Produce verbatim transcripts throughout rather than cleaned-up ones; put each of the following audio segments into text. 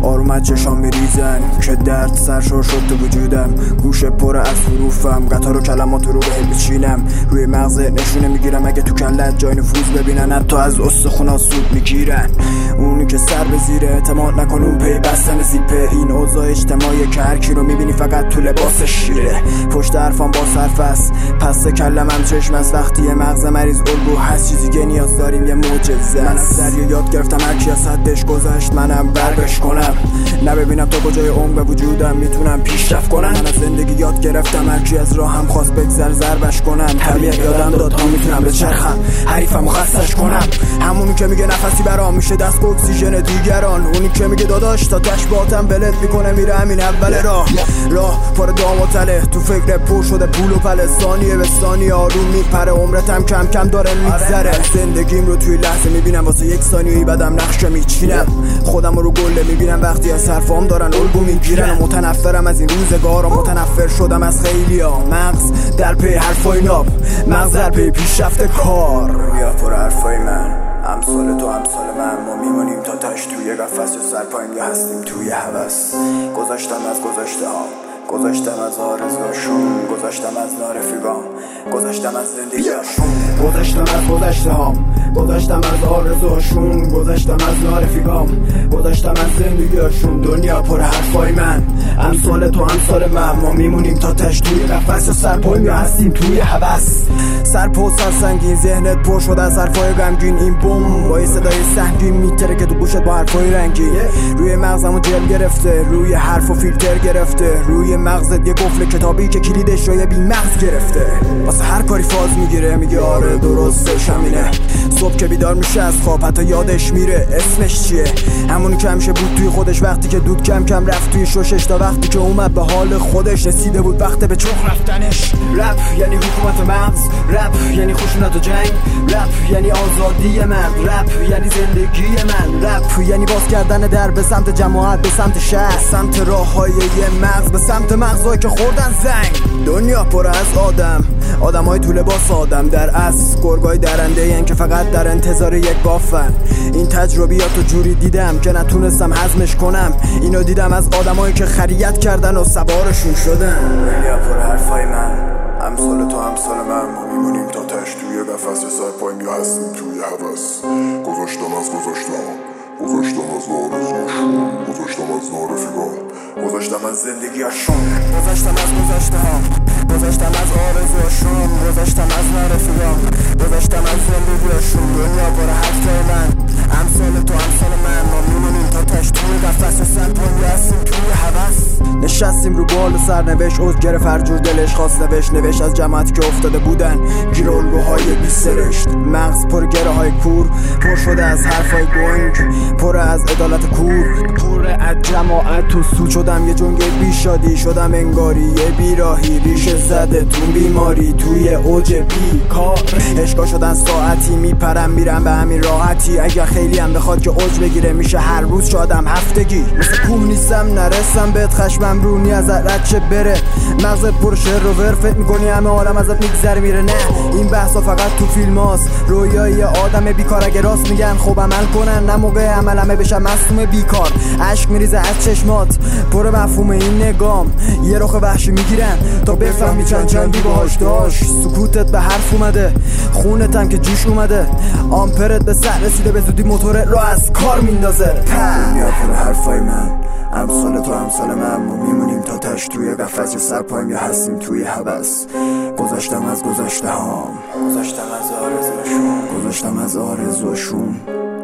آروم از چشام میریزن که درد سرشار شد تو وجودم. گوشه پر از حروفم، قطار و کلمات رو به بچینم. روی مغز نشونه میگیرم اگه تو کلت جای نفوذ ببینن، حتی از استخونا سود میگیرن. اونی که سر به زیره اعتماد نکن، اون پی بستن زیپه. این اوضاع اجتماعی که هر کی رو میبینی فقط تو لباس شیره. پشت حرفام با صرف است، پس کلمم چشم از. وقتی مغز مریض الگو هست، چیزی که نیاز داریم یه معجزه. من از دریا یاد گرفتم هر کی از حدش گذشت منم برگش کنم. نه ببینم تا کجای عمق وجودم میتونم پیشرفت کنم. من از زندگی یاد گرفتم هر کی از راهم خواست بگذر ضربش کنم. طبیعت یادم داد ها میتونم بچرخم، حریفم خستش کنم. همونی که میگه نفسی برام میشه دست به اکسیژن دیگران. اونی که میگه داداش تا تش باتم بلت میکنه میره همین اول راه. راه پر دام و تله، تو فکر پر شده پول و پله. ثانیه به ثانیه آروم میپره، عمرتم کم کم داره میگذره. زندگیم رو توی لحظه میبینم، واسه یک ثانیه بعدم نقشه میچینم. خودم رو گله میبینم وقتی از حرفام دارن الگو میگیرن. و متنفرم از این روزگار، متنفر شدم از خیلیا. مغز در پی حرفای ناب، مغز در پی پیشرفت کار. یا پر حرفای من، امثال تو امثال من. ما میمونیم تا تش توی قفس، یا سر پایین یا هستیم توی هوس. گذاشتم از گذشته ها، گذاشتم از آرزوشون، گذاشتم از نارفیقام، گذاشتم از زندگیشون. گذاشتم از گذشته هام، گذاشتم از آرزوشون، گذاشتم از نارفیقام، گذاشتم از زندگیشون. دنیا پر حرفای من، امثال تو امثال من. ما میمونیم تا تش توی قفس، یا سر پایین یا هستیم توی هوس. سر پوست سنگین، ذهنت پر شده از حرفای غمگین. این بوم با صدای سنگین میتره که تو گوشت با حرفای رنگین. روی مغزمو جل گرفته، روی حرف و فیلتر گرفته. روی مغزت یه قفل کتابی که کلیدش رو یه بی مغز گرفته. واسه هر کاری فاز میگیره، میگه آره درستش همینه. صبح که بیدار میشه از خواب حتی یادش میره اسمش چیه. همون که همیشه بود توی خودش، وقتی که دود کم کم رفت توی ششش. تا وقتی که اومد به حال خودش، رسیده بود وقت به چخ رفتنش. رپ یعنی حکومت مغز، رپ یعنی خشونت و جنگ، رپ یعنی آزادی من، رپ یعنی زندگی من. رپ یعنی باز کردن در به سمت جماعت، به سمت شهر، به سمت راههای یه مغز، به سمت مغزایی که خوردن زنگ. دنیا پر از آدم، آدمای تو لباس آدم در اصل گرگای درنده این که فقط در انتظار یک گافن. این تجربیاتو جوری دیدم که نتونستم هضمش کنم. اینو دیدم از آدمایی که خریت کردن و سوارشون شدن. دنیا پر حرفای من، امثال تو امثال من. ما میمونیم تا تش توی قفس، یا سر پایین یا هستیم توی هوس. گذاشتم از گذاشتم، گذاشتم از آرزوشون، گذاشتم از نارفیقام، گذاشتم از زندگیشون. گذاشتم از گذشته ها، گذاشتم از آرزوشون، گذاشتم از نارفیقام، گذاشتم از زندگیشون. دنیا پر حرفای من، امثال تو امثال من. ما میمونیم تا تش توی قفس، یا سر پایین یا هستیم توی هوس. نشستیم رو بال و سرنوشت، عوض گرفت هر جور دلش خواست نوشت. نوشت از جماعتی که افتاده بودن گیر الگوهای بی سرشت. مغز پر گره های کور، پر شده از حرفای گنگ، پر از عدالت کور، پر از جماعت. تو سود شدم یه جنگ بی شادی، شدم انگاری یه بیراهی. ریشه زده تو بیماری، توی اوج بی کار. اشکا شدن ساعتی، میپرم میرم به همین راحتی. اگر خیلی هم بخواد که اوج بگیره، میشه هر روز شادم هفتگی. مثل کوه نیستم نرسم بهت، خشمم رونی ازت رد چه بره. مغزت پر شعر و ور، فکر میکنی همه عالم ازت میگذره میره. نه این بحثا فقط تو فیلم هاست، رویای آدم بیکار. اگه راست میگن خب عمل کنن، نه موقع عملمه بشم مصدوم بیکار. عشق میریزه از چشمات، پر مفهوم این نگام. یه رخ وحشی میگیرن تا بفهمی چند چندی باهاش داشت. سکوتت به حرف اومده، خونتم که جوش اومده. آمپرت به سر رسیده، به زودی موتور رو از کار میندازه. دنیا پر حرفای من، امثال تو امثال من. ما میمونیم تا تش توی قفس، یا سر پایین یا هستیم توی هوس. گذاشتم از گذشته هام، گذاشتم از آرزوشون، گذاشتم از آرزوشون.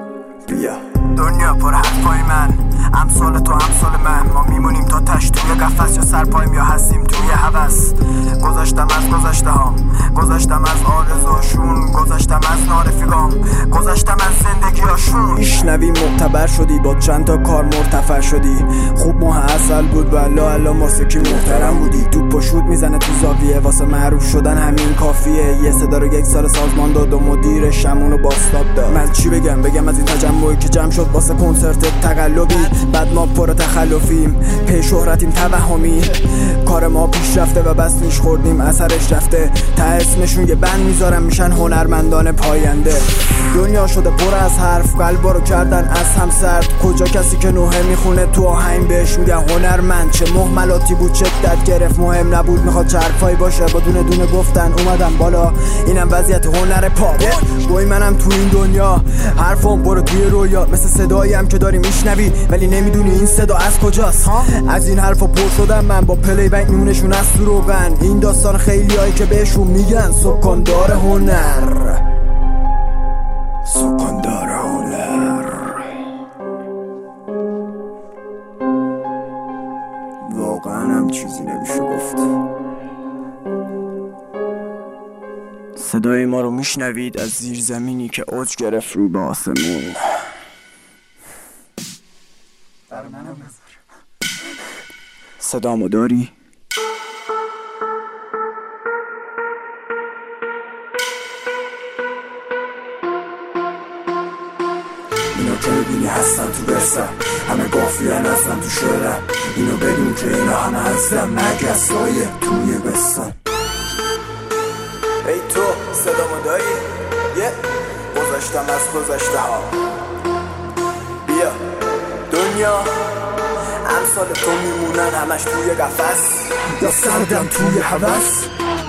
بیا دنیا پر حرفای من، امثال تو امثال من. ما میمونیم تا تش توی قفس، یا سر پایین یا هستیم توی هوس. گذاشتم از گذشته هام، گذاشتم از آرزوشون، گذاشتم از نارفیقام، گذاشتم از زندگیشون. میشنوی معتبر شدی، با چند تا کار مرتفع شدی. خوب ماه اصل بود والا الا موسیقی محترم بودی. توپ و شوت میزنه تو زاویه، واسه معروف شدن همین کافیه. یه صدا رو یک سال سازمان داد و مدیر شمونو باستاب داد. من چی بگم بگم از این تجمعی که جمع شد واسه کنسرت تقلبی. بعد ما پر تخلفیم، پی شهرتیم توهمی. کار ما پیش رفته و بس نیش خوردیم اثرش رفته. ته اسمشون یه بند میذارم میشن هنرمندان پاینده. دنیا شده پر از حرف، قلبا رو کردن از هم سرد. کجا کسی که نوحه میخونه تو آهنگ بهش میگه هنرمند؟ چه مهملاتی بود شدت گرفت، مهم نبود میخواد چه حرفایی باشه. با دونه دونه گفتن اومدم بالا، اینم وضعیت هنر پاپ. گوی منم تو این دنیا، حرفم برو توی رویا. مثل صدایی هم که داری میشنوی ولی نمیدونی این صدا از کجاست. از این حرفا پر شدم من، با پلی بک نونشون از تو روغن. این داستان خیلی هایی که بهشون میگن سکاندار هنر، سکاندار هنر. واقعا هم چیزی نمیشه گفت. صدای ما رو میشنوید از زیر زمینی که اوج گرفت رو به آسمون. صدامو داری؟ اینا که ببینی هستن تو برسم، همه گافیان هستن تو شعرم. اینو بدون که اینا همه هستن مگسای توی بستن. ای تو صدامو داری؟ یه گذاشتم از گذشته ها. بیا دنیا امثال تو میمونن همش توی قفس، یا سردم توی هوس.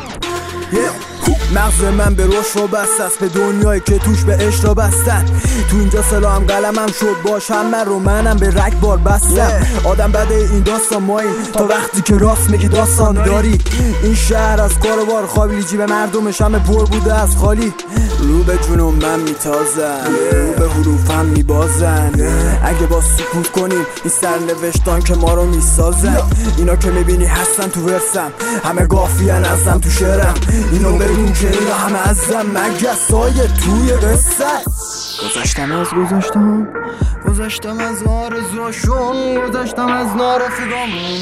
یه مغز من به روش رو بست است، به دنیایی که توش به عشق رو بستن. تو اینجا سلام قلمم شد باش همه رو منم به رگبار بستم. آدم بده این داستان ماییم تا وقتی که راست میگی داستان داری. این شهر از کاروبار خوابی، جیب مردمش همه پر بوده از خالی. رو به جونم من میتازم، رو به حروفم میبازن. اگه با سکوت کنیم این سرنوشتان که ما رو میسازن. اینا که میبینی هستن تو ورسم، همه گافیان ازم تو شعرم. اینو بگون که اینا همه ازم مگسای توی قصه. گذاشتم از گذاشتم، گذاشتم از آرزوشون، گذاشتم از نارفیقامون.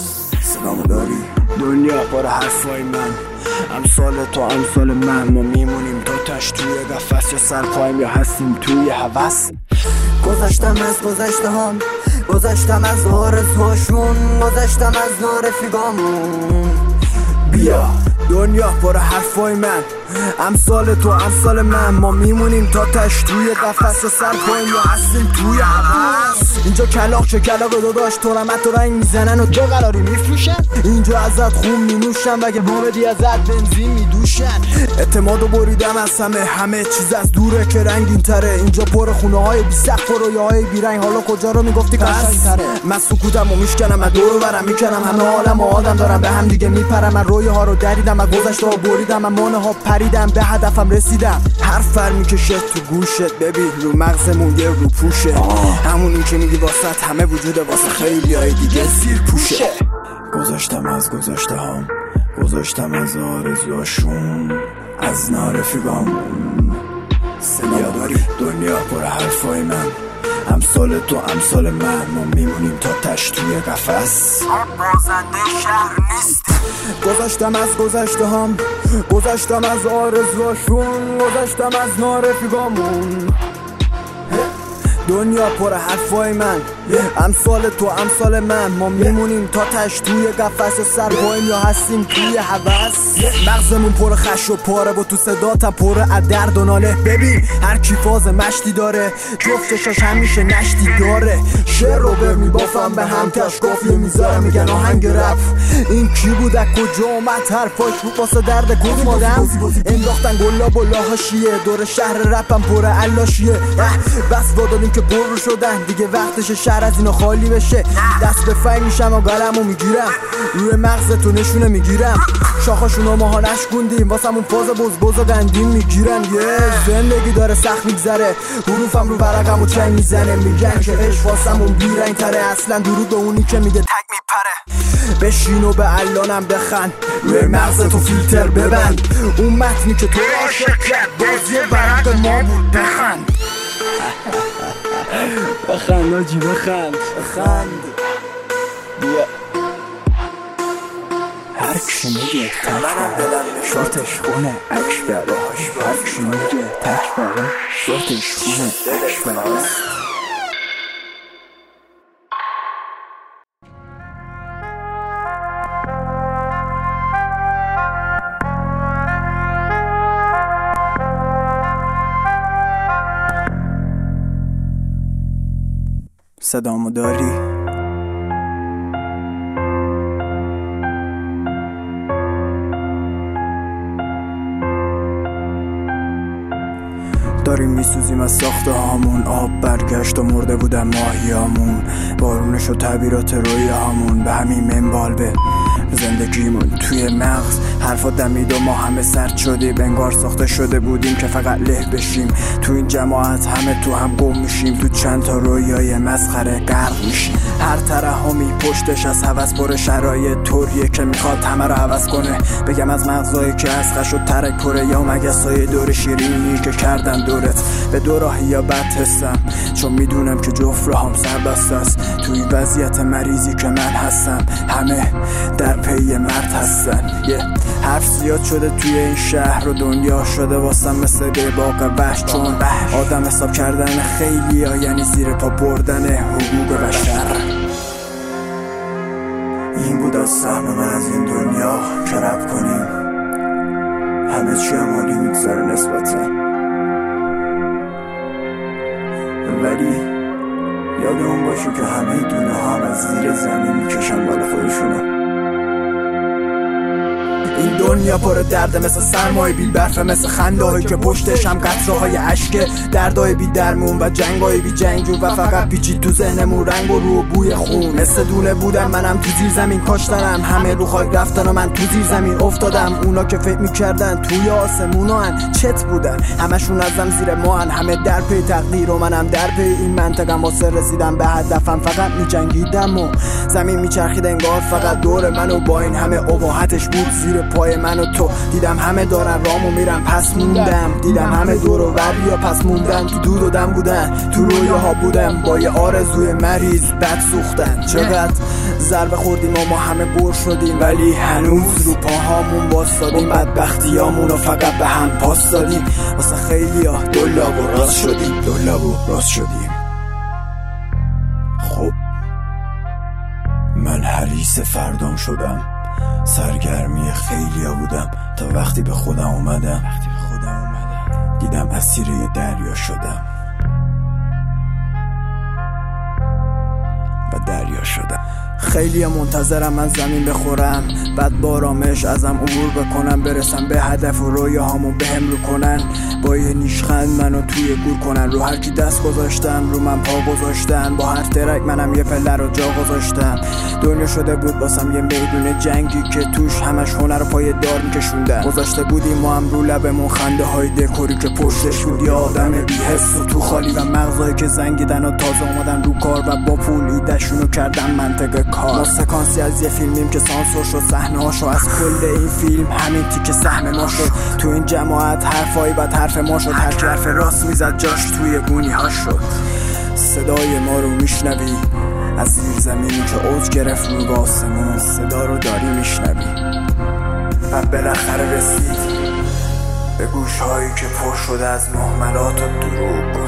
صدامو داری؟ دنیا پر حرفای من، امثال تو امثال من. ما میمونیم تا تش توی قفس، یا سر پایم یا هستیم توی هوس. گذاشتم از گذشته هم، گذاشتم از آرزوشون، گذاشتم از نارفیقامون. بیا دنیا پر حرفای من، امثال تو امثال من. ما میمونیم تا تش توی قفس، سر پاییم یا هستیم توی هوس. اینجا کلاق چه کلاق داداش، تو رمت تو رنگ میزنن و جا قراری میفروشن. اینجا ازت خون مینوشن و اگه بامدی ازت بنزین میدوشن. اعتمادو بریدم از همه، همه چیز از دوره که رنگین تره. اینجا پر خونه های بی سقف و رویاهای بی رنگ. حالا کجا رو میگفتی قشنگ تره؟ من سکوتم و میشکنم، من دورو برم میکنم. همه عالم و آدم دارم به هم دیگه میپرم. من رویه ها رو دریدم، من گذشته ها بریدم، من مانه ها پریدم، به هدفم رسیدم. هر فر میکشه تو گوشت، ببین رو مغزمون یه رو پوشه. همونی که میگی واسط همه وجوده، واسه خیلی های دیگه زیر پوشه. گذاشتم از گذاشته هم، گذاشتم از آرزوشون، از نارفیقامون. صدا داری؟ دنیا پر حرفای من، امثال تو امثال من. ما میمونیم تا تش توی قفس، بازنده شهر نیست. گذاشتم از گذشته هم، گذاشتم از آرزوشون، گذاشتم از نارفیقامون. دنیا پر حرفای من، امثال تو امثال من. ما میمونیم تا تش توی قفس، سر پاییم یا هستیم توی هوس. مغزمون پر خش و پاره و تو صداتم پر از درد و ناله. ببین هر کی فاز مشتی داره، جفتشاش همیشه نشتی داره. شعر رو به میبافم به هم، کش کافیه میذارم میگن آهنگ رپ. این کی بود از کجا اومد، حرفاش بود واسه درد کدوم آدم. انداختن گلا بلا هاشیه، دور شهر رپم پر علاشیه. بس واداریم که برو شدن دیگه، وقتش شهر از اینا خالی بشه. دست به فنگ میشم و قلمو میگیرم، روی مغزتو نشونه میگیرم. شاخاشونو ماها نشکوندیم، واسمون پاز بز بز و گندیم میگیرن. یه زندگی داره سخت میگذره، حروفم رو ورقمو چنگ میزنه. میگن که عشق واسمون بیرنگ تره، اصلا درود به اونی که میگه تک میپره. بشین و به الانم بخند، روی مغزتو فیلتر ببند. اون متنی که تو رو عاشق کرد بازی برق ما بود. بخند بخند آجی بخند بخند. بیا هر کشی میگه تک بره شورتش خونه اکش بره. هر کشی میگه تک بره شورتش خونه اکش بره. صدامو داری؟ داریم میسوزیم از ساخته هامون، آب برگشت و مرده بودن ماهیامون، بارونش و تعبیرات روی هامون، به همین منوال به زندگیمون توی مغز حرفا دمید و ما همه سرد شدیم، انگار ساخته شده بودیم که فقط له بشیم. تو این جماعت همه تو هم گم میشیم، تو چند تا رویای مسخره غرق میشیم. هر ترحمی پشتش از هوس پر شرایط طوریه که میخواد همه رو عوض کنه. بگم از مغزایی که از خش و ترک پره، یا مگسای دور شیرینی که کردن دورت به دو راهی یا بد حسم، چون میدونم که جفت راهم سربسته است. توی وضعیت مریضی که من هستم همه در پی مرد هستن. یه yeah. حرف زیاد شده توی این شهر و دنیا شده واسم مثل باغ وحش، چون آدم حساب کردن خیلی ها یعنی زیر پا بردن حقوق بشر. این بود از سهم من از این دنیا که رب کنیم همه چی همالی میگذاره نسبتا، ولی یادمون باشه که همه دونه ها از زیر زمین میکشن بالا خودشونو. این دنیا پر درده مثل سرمای بی برفه، مثل خنده هایی که پشتش هم قطره های عشقه، دردهای بی درمون و جنگ های بی جنگجو و فقط پیچید تو ذهنمون رنگ و رو بوی خون. مثل دونه بودم منم تو زیر زمین کاشتنم، همه رو خاک رفتن و من تو زیر زمین افتادم. اونا که فکر میکردن توی آسمونا هن چت بودن، همشون ازم زیر ما هن، همه در پی تقدیر و منم در پی این منطقم. واسه رسیدم به هدفم فقط میجنگیدم و زمین میچرخید انگار فقط دور منو، با این همه اباحتش بود زیر پای من و تو. دیدم همه دارن رامو میرن پس موندم، دیدم همه دور و وریا پس موندن، تو دود و دم بودن، تو رویاها بودم با یه آرزوی مریض بد سوختن. چقدر ضربه خوردیم و ما همه گور شدیم، ولی هنوز رو پاهامون واسادیم، بدبختیامون رو فقط به هم پاس دادیم. واسه خیلی ها دلاب و راست شدیم، دلاب و راست شدیم. خب من حریص فردام شدم، سرگرمی خیلی ها بودم تا وقتی به خودم اومدم دیدم اسیر یه دریا شدم و دریا شدم. خیلی ها منتظرم من زمین بخورم، بعد بارامش ازم عبور بکنم، برسم به هدف و رویاهامو بهم رو کنن، با یه نیشخند منو توی گور کنن. رو هر کی دست گذاشتم رو من پا گذاشتن، با هر ترک منم یه پله رو جا گذاشتم. دنیا شده بود باسم یه میدون جنگی که توش همش هنر و پای دار میکشوندن. گذاشته بودیم ما هم رو لبمون خنده های دکوری که پشتش بود یه آدم بی حس و تو خالی، و مغزایی که زنگیدن و تازه اومدن رو کار و با پول ایدهشونو کردن منطقه کار. ما سکانسی از یه فیلمیم که سانسور شد، صحنه هاشو از کل این فیلم همین تیکه سهم ما شد. تو این جماعت حرفایی بعد حرف ما شد، هر کی حرف راست میزد جاش توی گونی ها شد. صدای ما رو میشنوی از زیر زمینی که اوج گرفت رو به آسمون، صدا رو داری میشنوی و بالاخره رسید به گوشهایی که پر شده از مهملات و دروغ.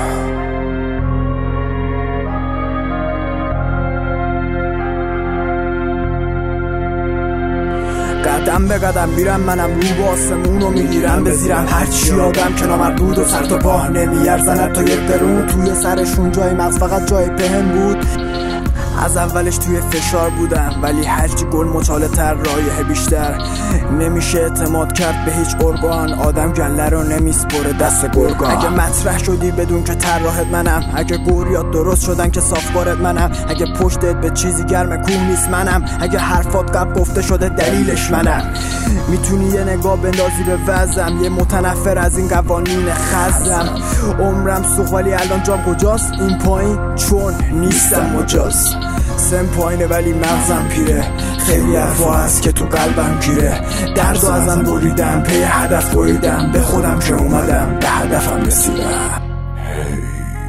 قدم به قدم میرم منم رو با آسمون رو میگیرم به زیرم، هرچی آدم که نامردود و سر تا پاه نمیارزند تا یک قرون توی سرشون جای مغز فقط جای پهن بود. از اولش توی فشار بودم ولی هرچی گل مچاله تر رایحه بیشتر، نمیشه اعتماد کرد به هیچ ارگان، آدم گله رو نمیسپره دست گرگان. اگه مطرح شدی بدون که طراحت منم، اگه گوریات درست شدن که صافکارت منم، اگه پشتت به چیزی گرم کوه نیست منم، اگه حرفات قبل گفته شده دلیلش منم. میتونی یه نگاه بندازی به وضعم، یه متنفر از این قوانین خزم. عمرم سوخت ولی الان جام کجاست؟ این پایین چون نیستم مجاز. سن پایینه ولی مغزم پیره، خیلی حرفا هست که تو قلبم گیره. دردو ازم بریدم پی هدف بریدم، به خودم که اومدم به هدفم رسیدم. هی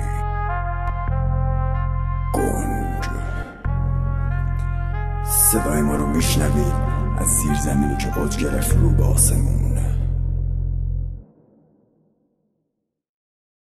گنج صدای ما رو میشنوی از زیر زمینی که اوج گرفت رو به آسمون.